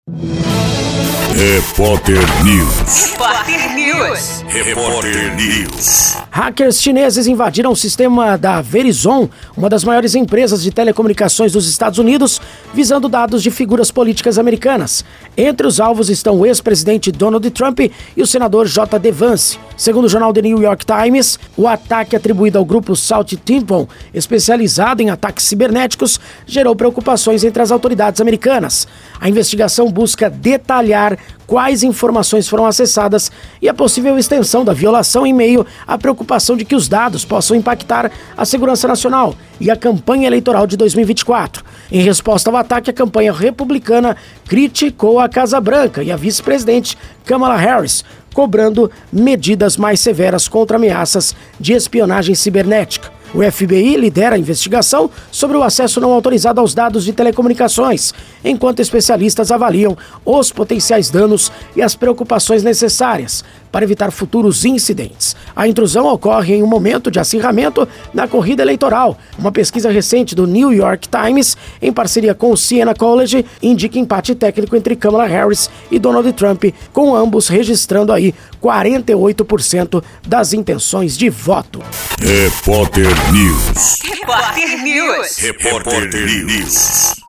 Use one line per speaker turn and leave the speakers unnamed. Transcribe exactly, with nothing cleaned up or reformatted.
Repórter News.
Repórter News.
Repórter News.
Hackers chineses invadiram o sistema da Verizon, uma das maiores empresas de telecomunicações dos Estados Unidos, visando dados de figuras políticas americanas. Entre os alvos estão o ex-presidente Donald Trump e o senador J D Vance. Segundo o jornal The New York Times, o ataque atribuído ao grupo Salt Temple, especializado em ataques cibernéticos, gerou preocupações entre as autoridades americanas. A investigação busca detalhar quais informações foram acessadas e a possível extensão da violação em meio à preocupação de que os dados possam impactar a segurança nacional e a campanha eleitoral de dois mil e vinte e quatro. Em resposta ao ataque, a campanha republicana criticou a Casa Branca e a vice-presidente Kamala Harris, cobrando medidas mais severas contra ameaças de espionagem cibernética. O F B I lidera a investigação sobre o acesso não autorizado aos dados de telecomunicações, enquanto especialistas avaliam os potenciais danos e as preocupações necessárias para evitar futuros incidentes. A intrusão ocorre em um momento de acirramento na corrida eleitoral. Uma pesquisa recente do New York Times, em parceria com o Siena College, indica empate técnico entre Kamala Harris e Donald Trump, com ambos registrando aí quarenta e oito por cento das intenções de voto.
Repórter News.
Repórter News.
Repórter News.